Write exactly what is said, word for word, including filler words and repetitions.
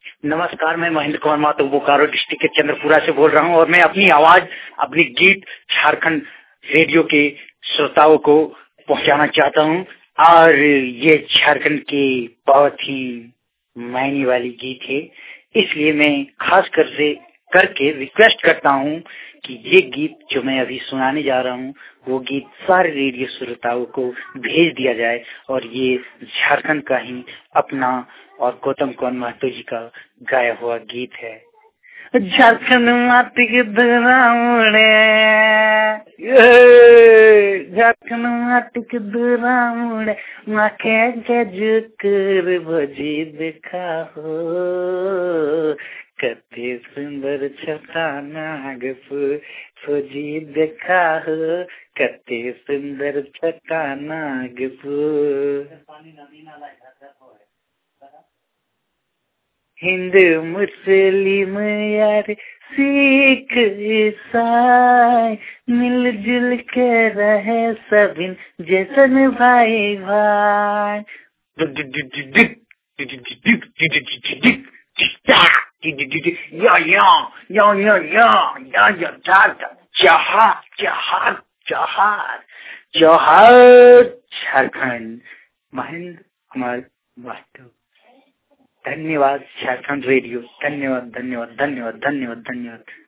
नमस्कार, मैं महेंद्र कुमार महतो बोकारो डिस्ट्रिक्ट के चंद्रपुरा से बोल रहा हूँ और मैं अपनी आवाज, अपनी गीत झारखंड रेडियो के श्रोताओं को पहुंचाना चाहता हूँ। और ये झारखंड की बहुत ही मायने वाली गीत है, इसलिए मैं खास कर से करके रिक्वेस्ट करता हूँ कि ये गीत जो मैं अभी सुनाने जा रहा हूँ वो गीत सारे रेडियो श्रोताओं को भेज दिया जाए। और ये झारखंड का ही अपना और गौतम कुमार महतो जी का गाया हुआ गीत है। झारखंड माटी के धरामुड़े, झारखंड माटी के धरामुड़े, माँ के गजकर भजी देखा हो, कते सुंदर छटा नागपुर फौजी देखा हो, कते सुंदर छटा नागपुर। हिंदू मुस्लिम यार सिख ईसाई मिलजुल के रहे सभी जैसन भाई भाई। या या या या या या या जहार जहार जहार जहार झारखंड। महेंद्र कुमार महतो। धन्यवाद झारखंड रेडियो, धन्यवाद धन्यवाद धन्यवाद धन्यवाद धन्यवाद।